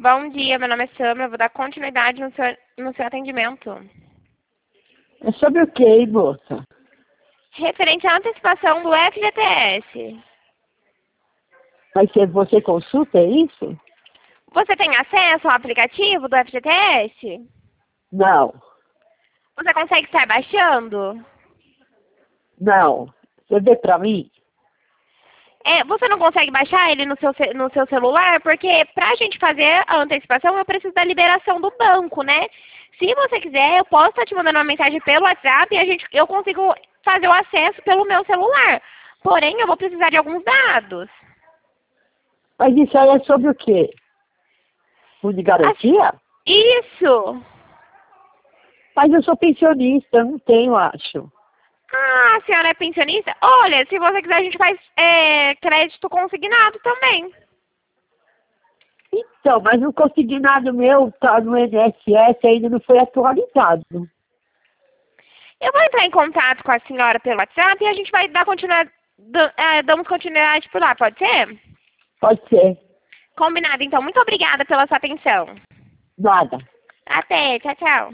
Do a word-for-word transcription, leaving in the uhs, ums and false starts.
Bom dia, meu nome é Samra, eu vou dar continuidade no seu, no seu atendimento. É sobre o que, moça? Referente à antecipação do F G T S. Vai ser você consulta, é isso? Você tem acesso ao aplicativo do F G T S? Não, Você consegue estar baixando? não. Você vê pra mim? É, você não consegue baixar ele no seu, ce- no seu celular? Porque pra gente fazer a antecipação, eu preciso da liberação do banco, né? Se você quiser, eu posso estar te mandando uma mensagem pelo WhatsApp e a gente, eu consigo fazer o acesso pelo meu celular. Porém, eu vou precisar de alguns dados. Mas isso aí é sobre o quê? Fundo de garantia? Isso! Mas eu sou pensionista, eu não tenho, acho. Ah, a senhora é pensionista? Olha, se você quiser, a gente faz é, crédito consignado também. Então, mas o consignado meu tá no I N S S, ainda não foi atualizado. Eu vou entrar em contato com a senhora pelo WhatsApp e a gente vai dar continuidade, é, damos continuidade por lá, pode ser? Pode ser. Combinado, então. Muito obrigada pela sua atenção. Nada. Até, tchau, tchau.